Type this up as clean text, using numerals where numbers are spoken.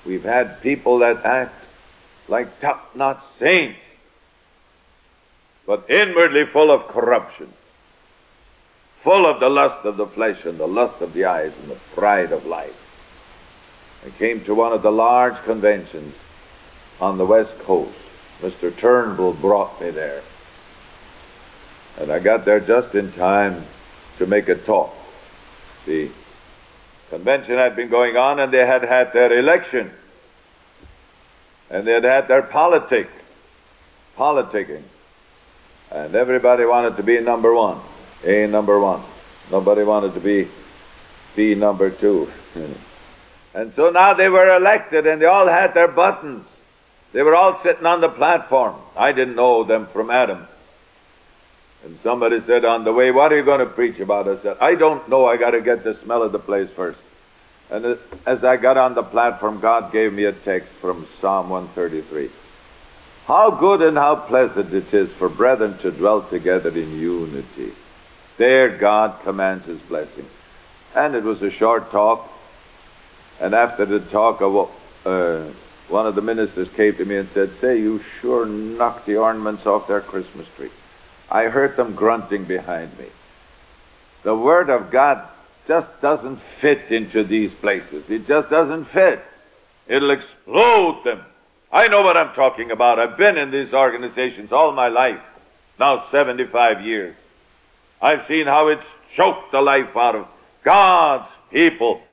We've had people that act like top-notch saints, but inwardly full of corruption, full of the lust of the flesh and the lust of the eyes and the pride of life. I came to one of the large conventions on the West Coast. Mr. Turnbull brought me there. And I got there just in time to make a talk. The convention had been going on, and they had had their election. And they had had their politicking. And everybody wanted to be number one, A number one. Nobody wanted to be B number two. And so now they were elected, and they all had their buttons. They were all sitting on the platform. I didn't know them from Adam. And somebody said on the way, "What are you going to preach about?" I said, "I don't know. I got to get the smell of the place first." And as I got on the platform, God gave me a text from Psalm 133. "How good and how pleasant it is for brethren to dwell together in unity. There God commands His blessing." And it was a short talk. And after the talk, one of the ministers came to me and said, "Say, you sure knocked the ornaments off their Christmas tree." I heard them grunting behind me. The Word of God just doesn't fit into these places. It just doesn't fit. It'll explode them. I know what I'm talking about. I've been in these organizations all my life, now 75 years. I've seen how it's choked the life out of God's people